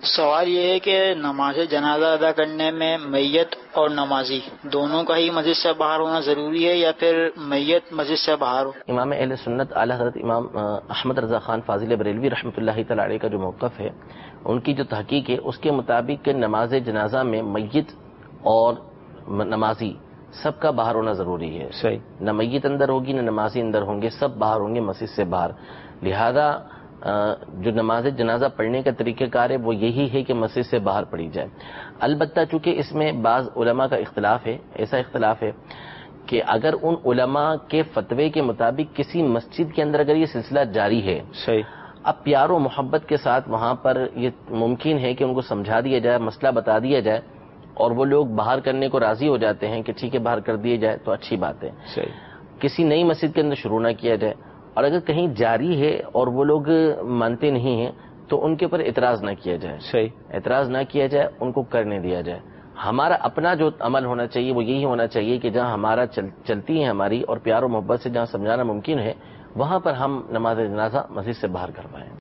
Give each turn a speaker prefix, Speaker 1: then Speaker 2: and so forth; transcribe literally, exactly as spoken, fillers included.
Speaker 1: سوال یہ ہے کہ نماز جنازہ ادا کرنے میں میت اور نمازی دونوں کا ہی مسجد سے باہر ہونا ضروری ہے یا پھر میت مسجد سے باہر ہو؟
Speaker 2: امام اہل سنت اعلیٰ حضرت امام احمد رضا خان فاضل بریلوی رحمۃ اللہ تعالی علیہ کا جو موقف ہے، ان کی جو تحقیق ہے اس کے مطابق نماز جنازہ میں میت اور نمازی سب کا باہر ہونا ضروری ہے.
Speaker 3: صحیح.
Speaker 2: نہ میت اندر ہوگی نہ نمازی اندر ہوں گے، سب باہر ہوں گے مسجد سے باہر. لہذا جو نماز جنازہ پڑھنے کا طریقہ کار ہے وہ یہی ہے کہ مسجد سے باہر پڑھی جائے. البتہ چونکہ اس میں بعض علماء کا اختلاف ہے، ایسا اختلاف ہے کہ اگر ان علماء کے فتوے کے مطابق کسی مسجد کے اندر اگر یہ سلسلہ جاری ہے،
Speaker 3: صحیح،
Speaker 2: اب پیار و محبت کے ساتھ وہاں پر یہ ممکن ہے کہ ان کو سمجھا دیا جائے، مسئلہ بتا دیا جائے اور وہ لوگ باہر کرنے کو راضی ہو جاتے ہیں کہ ٹھیک ہے باہر کر دیے جائے تو اچھی بات ہے.
Speaker 3: صحیح.
Speaker 2: کسی نئی مسجد کے اندر شروع نہ کیا جائے، اور اگر کہیں جاری ہے اور وہ لوگ مانتے نہیں ہیں تو ان کے اوپر اعتراض نہ کیا جائے.
Speaker 3: صحیح.
Speaker 2: اعتراض نہ کیا جائے، ان کو کرنے دیا جائے. ہمارا اپنا جو عمل ہونا چاہیے وہ یہی ہونا چاہیے کہ جہاں ہمارا چل چلتی ہے ہماری اور پیار و محبت سے جہاں سمجھانا ممکن ہے وہاں پر ہم نماز جنازہ مسجد سے باہر کروائیں.